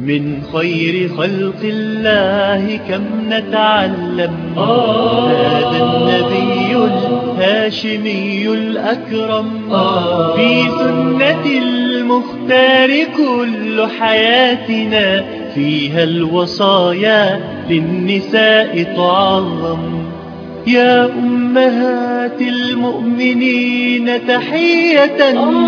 من خير خلق الله كم نتعلم. هذا النبي الهاشمي الأكرم، في سنة المختار كل حياتنا، فيها الوصايا للنساء تعظم. يا أمهات المؤمنين تحية،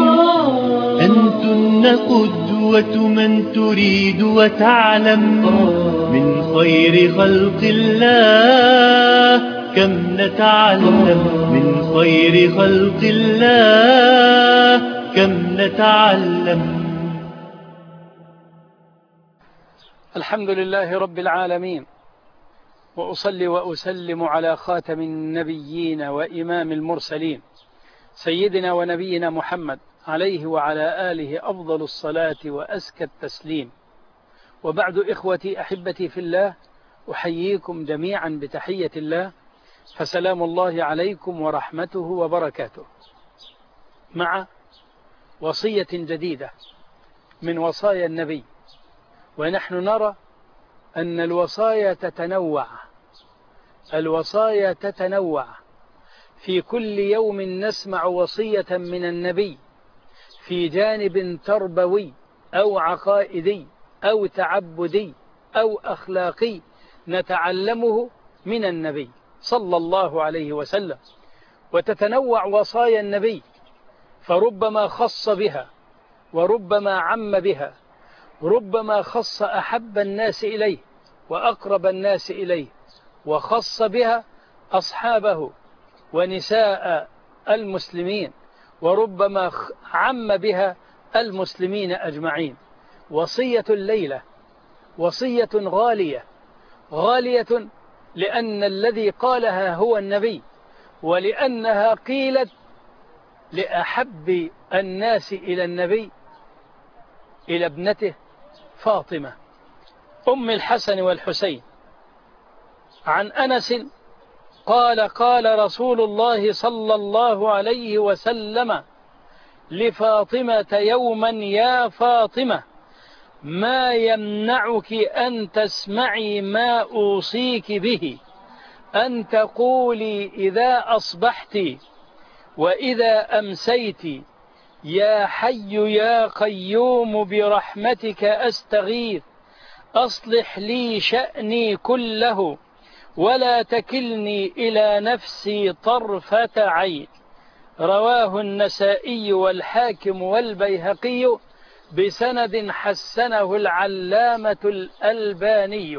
أنتن قدوة من تريد وتعلم. من خير خلق الله كم نتعلم، من خير خلق الله كم نتعلم. الحمد لله رب العالمين، وأصلي وأسلم على خاتم النبيين وإمام المرسلين سيدنا ونبينا محمد، عليه وعلى آله أفضل الصلاة وأزكى التسليم. وبعد، إخوتي أحبتي في الله، أحييكم جميعا بتحية الله، فسلام الله عليكم ورحمته وبركاته، مع وصية جديدة من وصايا النبي. ونحن نرى أن الوصايا تتنوع، في كل يوم نسمع وصية من النبي في جانب تربوي أو عقائدي أو تعبدي أو أخلاقي نتعلمه من النبي صلى الله عليه وسلم. وتتنوع وصايا النبي، فربما خص بها وربما عم بها، ربما خص أحب الناس إليه وأقرب الناس إليه، وخص بها أصحابه ونساء المسلمين، وربما عم بها المسلمين أجمعين. وصية الليلة وصية غالية لأن الذي قالها هو النبي، ولأنها قيلت لأحب الناس إلى النبي، إلى ابنته فاطمة أم الحسن والحسين. عن أنس قال: قال رسول الله صلى الله عليه وسلم لفاطمة يوما: يا فاطمة، ما يمنعك أن تسمعي ما أوصيك به، أن تقولي إذا أصبحت وإذا أمسيت: يا حي يا قيوم برحمتك أستغيث، أصلح لي شأني كله ولا تكلني إلى نفسي طرفة عين. رواه النسائي والحاكم والبيهقي بسند حسنه العلامة الألباني.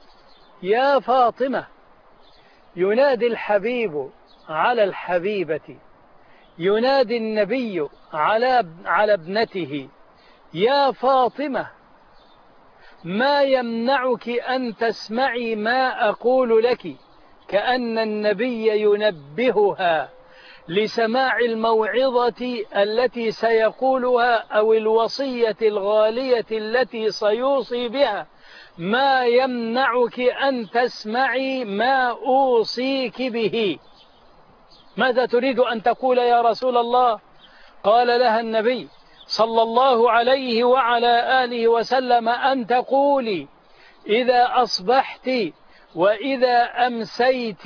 يا فاطمة، ينادي الحبيب على الحبيبة، ينادي النبي على ابنته: يا فاطمة، ما يمنعك أن تسمعي ما أقول لك، كأن النبي ينبهها لسماع الموعظة التي سيقولها أو الوصية الغالية التي سيوصي بها. ما يمنعك أن تسمعي ما أوصيك به؟ ماذا تريد أن تقول يا رسول الله؟ قال لها النبي صلى الله عليه وعلى آله وسلم: أن تقولي إذا أصبحت وإذا أمسيت: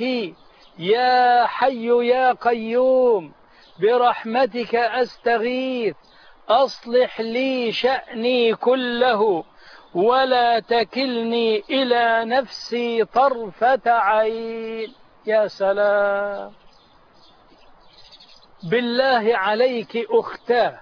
يا حي يا قيوم برحمتك أستغيث، أصلح لي شأني كله ولا تكلني إلى نفسي طرفة عين. يا سلام! بالله عليك أختاه،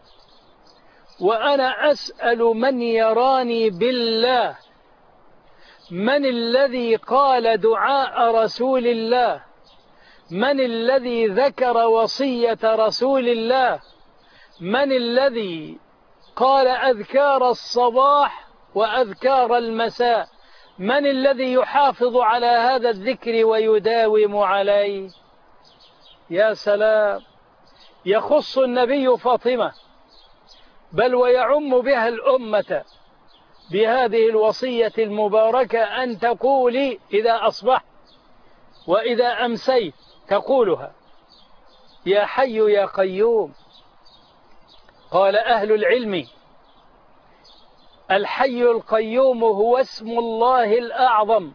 وأنا أسأل من يراني بالله: من الذي قال دعاء رسول الله؟ من الذي ذكر وصية رسول الله؟ من الذي قال أذكار الصباح وأذكار المساء؟ من الذي يحافظ على هذا الذكر ويداوم عليه؟ يا سلام! يخص النبي فاطمة، بل ويعم بها الأمة بهذه الوصية المباركة: أن تقولي إذا أصبحت وإذا أمسيت، تقولها: يا حي يا قيوم. قال أهل العلم: الحي القيوم هو اسم الله الأعظم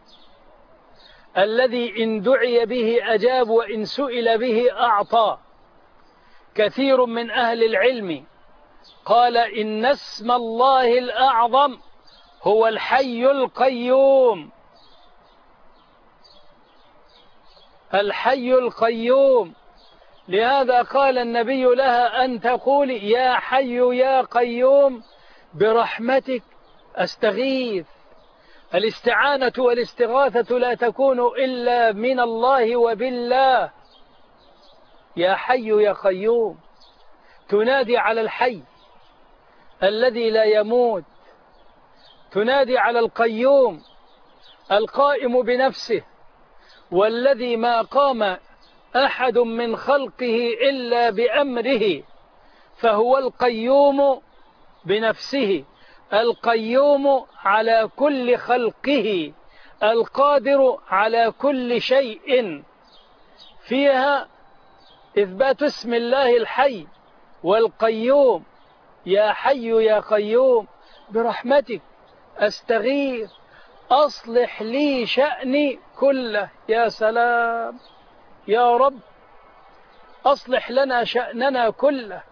الذي إن دعي به أجاب وإن سئل به أعطى. كثير من أهل العلم قال إن اسم الله الأعظم هو الحي القيوم. الحي القيوم. لهذا قال النبي لها أن تقولي يا حي يا قيوم برحمتك أستغيث. الاستعانة والاستغاثة لا تكون إلا من الله وبالله. يا حي يا قيوم، تنادي على الحي الذي لا يموت، تنادي على القيوم القائم بنفسه، والذي ما قام أحد من خلقه إلا بأمره، فهو القيوم بنفسه، القيوم على كل خلقه، القادر على كل شيء. فيها إثبات اسم الله الحي والقيوم. يا حي يا قيوم برحمتك أستغيث أصلح لي شأني كله. يا سلام يا رب، أصلح لنا شأننا كله،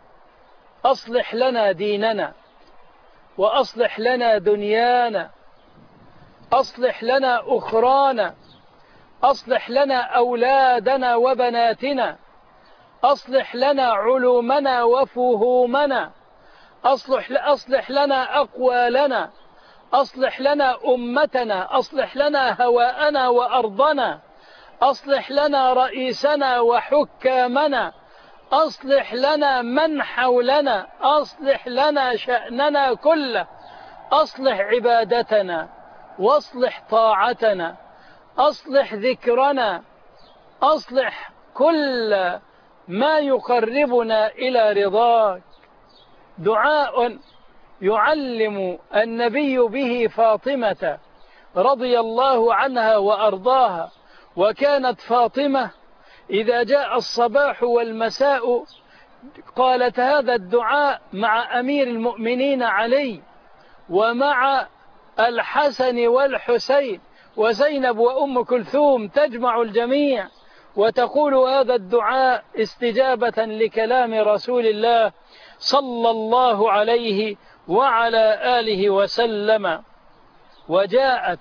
أصلح لنا ديننا، وأصلح لنا دنيانا، أصلح لنا أخرانا، أصلح لنا أولادنا وبناتنا، أصلح لنا علومنا وفهومنا، أصلح لنا أقوالنا، أصلح لنا أمتنا، أصلح لنا هواءنا وأرضنا، أصلح لنا رئيسنا وحكامنا، أصلح لنا من حولنا، أصلح لنا شأننا كله، أصلح عبادتنا واصلح طاعتنا، أصلح ذكرنا، أصلح كل ما يقربنا إلى رضاك. دعاء يعلم النبي به فاطمة رضي الله عنها وأرضاها. وكانت فاطمة إذا جاء الصباح والمساء قالت هذا الدعاء مع أمير المؤمنين علي ومع الحسن والحسين وزينب وأم كلثوم، تجمع الجميع وتقول هذا الدعاء استجابة لكلام رسول الله صلى الله عليه وعلى آله وسلم. وجاءت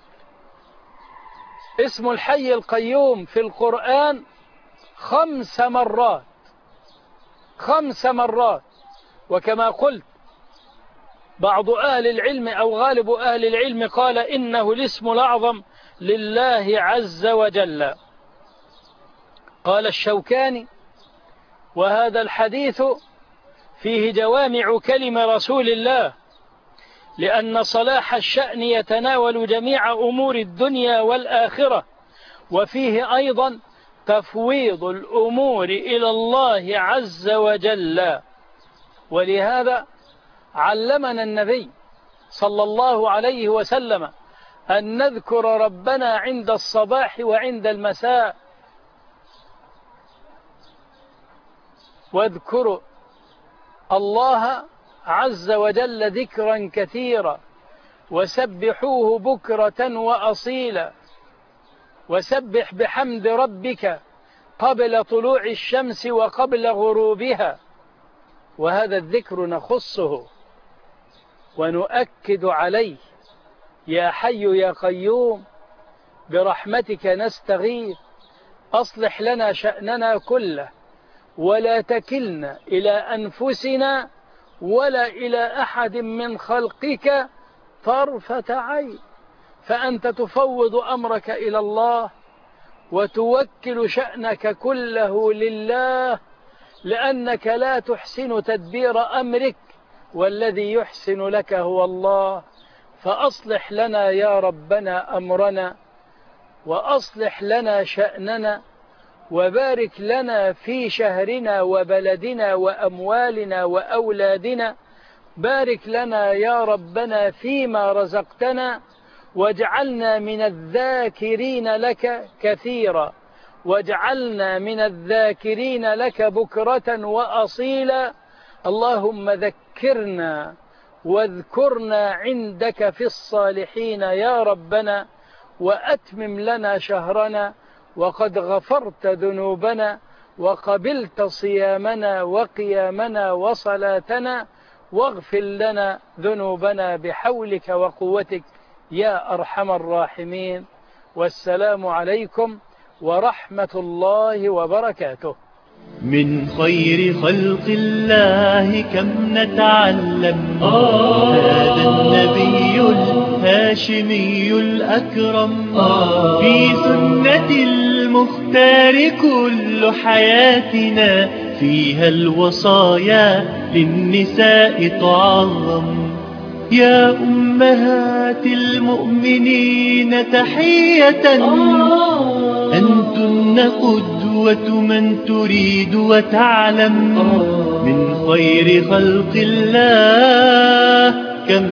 اسم الحي القيوم في القرآن 5 مرات، 5 مرات. وكما قلت بعض أهل العلم أو غالب أهل العلم قال إنه الاسم الأعظم لله عز وجل. قال الشوكاني وهذا الحديث فيه جوامع كلم رسول الله، لأن صلاح الشأن يتناول جميع أمور الدنيا والآخرة، وفيه أيضا تفويض الأمور إلى الله عز وجل. ولهذا علمنا النبي صلى الله عليه وسلم أن نذكر ربنا عند الصباح وعند المساء. واذكروا الله عز وجل ذكرا كثيرا، وسبحوه بكرة وأصيلا، وسبح بحمد ربك قبل طلوع الشمس وقبل غروبها. وهذا الذكر نخصه ونؤكد عليه. يا حي يا قيوم برحمتك نستغيث أصلح لنا شأننا كله، ولا تكلنا إلى أنفسنا ولا إلى أحد من خلقك طرفة عين، فأنت تفوض أمرك إلى الله وتوكل شأنك كله لله، لأنك لا تحسن تدبير أمرك، والذي يحسن لك هو الله. فأصلح لنا يا ربنا أمرنا، وأصلح لنا شأننا، وبارك لنا في شهرنا وبلدنا وأموالنا وأولادنا. بارك لنا يا ربنا فيما رزقتنا، واجعلنا من الذاكرين لك كثيرا، واجعلنا من الذاكرين لك بكرة وأصيلا. اللهم ذكرنا واذكرنا عندك في الصالحين يا ربنا، وأتمم لنا شهرنا، وقد غفرت ذنوبنا وقبلت صيامنا وقيامنا وصلاتنا، واغفر لنا ذنوبنا بحولك وقوتك يا أرحم الراحمين. والسلام عليكم ورحمة الله وبركاته. من خير خلق الله كم نتعلم. هذا النبي الهاشمي الأكرم، في سنة المختار كل حياتنا، فيها الوصايا للنساء تعظم. يا أمهات المؤمنين تحية، أنتن قدوة من تريد وتعلم. من خير خلق الله كم